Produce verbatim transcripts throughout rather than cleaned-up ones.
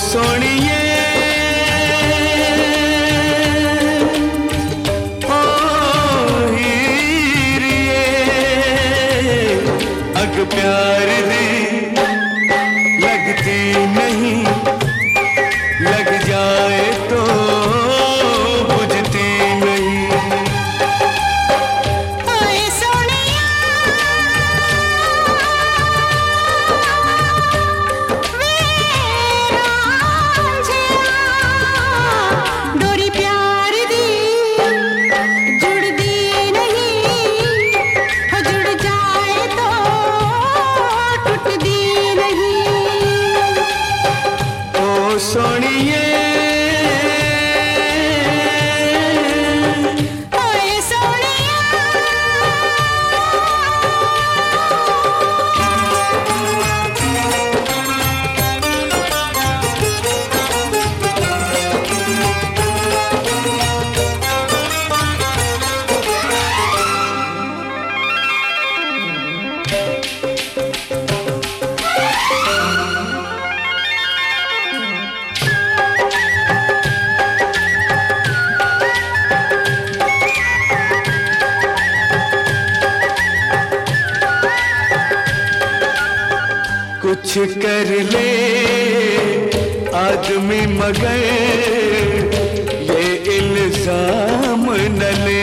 सोनिए ओ हीरिए अग प्यार दी लगती नहीं, लग जाए तो बुझती नहीं। ओए सोनिया वे रांझिया डोरी प्यार दी जुड़दी नहीं, हो जुड़ जाए तो टूटदी नहीं। ओ सोनिए ओए सोनिया कुछ कर ले आदमी मगर ये इल्जाम न ले।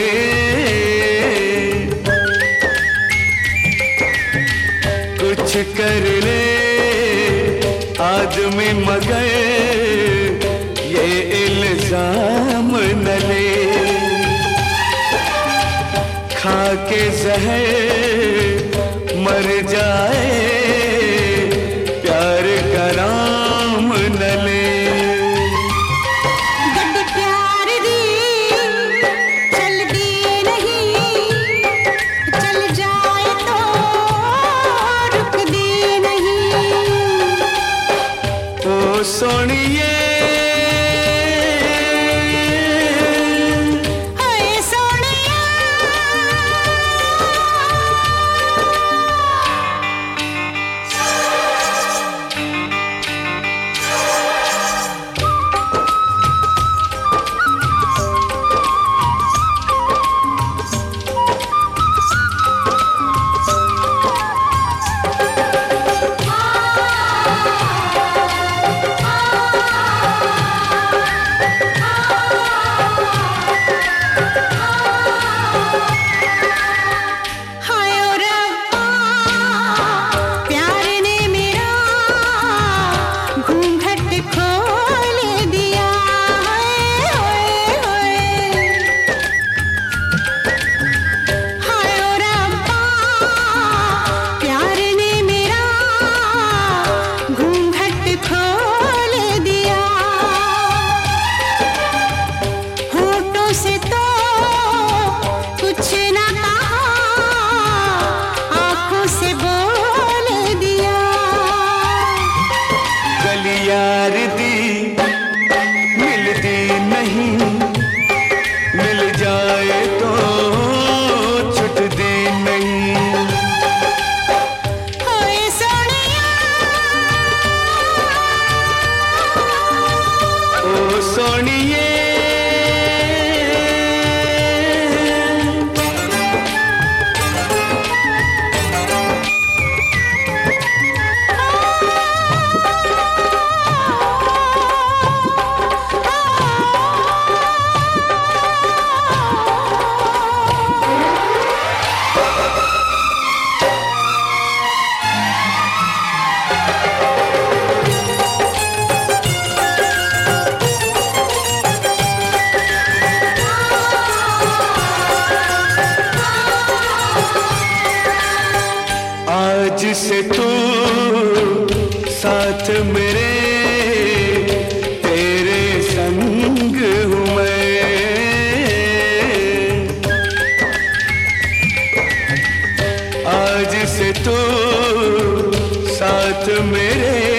कुछ कर ले आदमी मगर ये इल्जाम न ले। खा के जहर मर जाए प्यार का नाम न ले। गड्डी प्यार दी चलदी नहीं, चल जाए तो रुकदी नहीं। ओ सोनिए ओए सोनिया यार दी मिलती नहीं, मिल जाए तो छुटती नहीं। ओए सोनिया ओ सोनिए आज से तू साथ मेरे, तेरे संग हूँ मैं। आज से तू साथ मेरे,